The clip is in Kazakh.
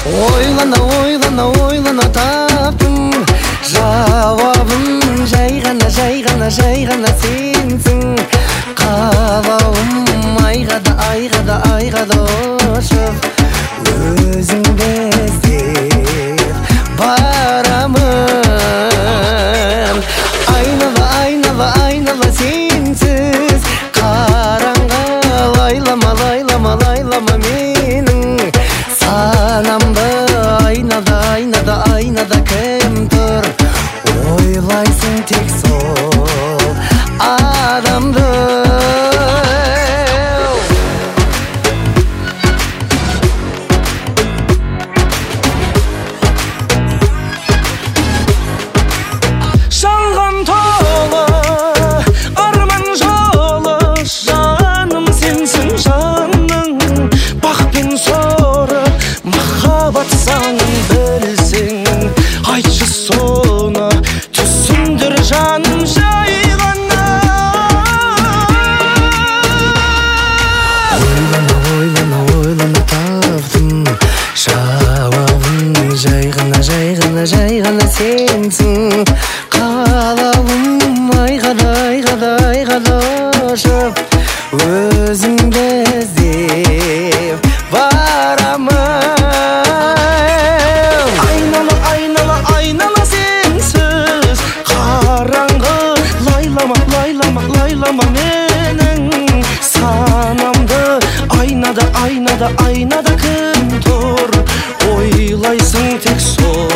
Ойлана ойлана ойлана таптым жауабын, жай ғана сенсің. Қалауым айға да ұшып өзіңді іздеп барамын. Айнала сенсіз қараңғы, лайлама менің санамды. Айнада кім тұр, ойлайсың тек сол адамды. Жалған толы арман жолы, жаным сенсің жаның. Бақ пен соры махаббат заңын білсең, айтшы соны түсіндір жаным жай ғана. Ойлана таптым жауабын, жай ғана сенсің. Қалауым айға да ұшып өзіңді іздеп барамын. Айнала сенсіз қараңғы, лайлама менің санамды. Айнада кім тұр, ойлайсың тек сол